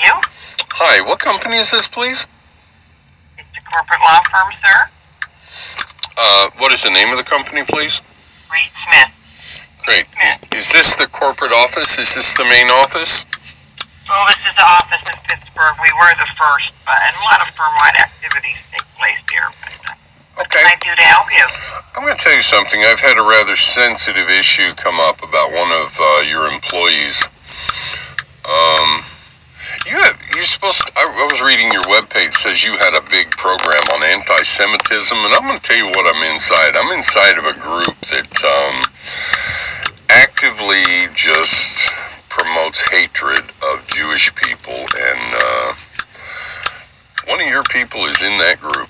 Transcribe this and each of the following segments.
you? Hi, what company is this, please? It's a corporate law firm, sir. What is the name of the company, please? Reed Smith. Great. Is this the corporate office? Is this the main office? Well, this is the office in Pittsburgh. We were the first, and a lot of firm-wide activities take place here. What Okay. can I do to help you? I'm going to tell you something. I've had a rather sensitive issue come up about one of your employees. You're supposed to, I was reading your webpage. It says you had a big program on anti-Semitism, and I'm going to tell you what I'm inside. I'm inside of a group that actively just promotes hatred of Jewish people, and one of your people is in that group.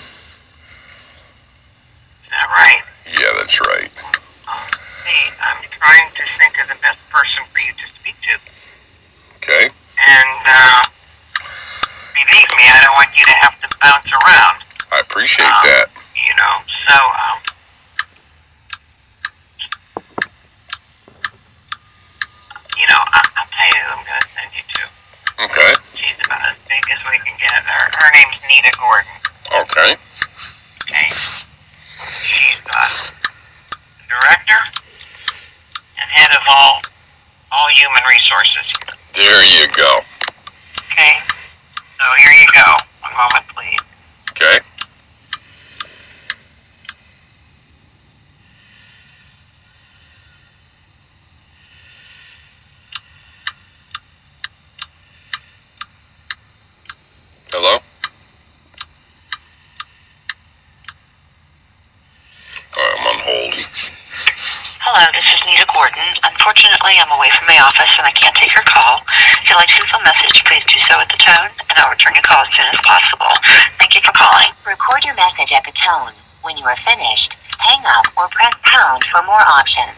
Is that right? Yeah, that's right. See, I'm trying to think of the best person for you to speak to. Okay. And, believe me, I don't want you to have to bounce around. I appreciate that. So, I'll tell you who I'm going to send you to. Okay. She's about as big as we can get. Her name's Nita Gordon. Okay. Okay. She's the director and head of all human resources. There you go. Okay. So here you go. One moment, please. Okay. Hello? I'm on hold. Hello, this is Nita Gordon. Unfortunately, I'm away from my office and I can't take your call. If you'd like to leave a message, please do so at the tone, and I'll return your call as soon as possible. Thank you for calling. Record your message at the tone. When you are finished, hang up or press pound for more options.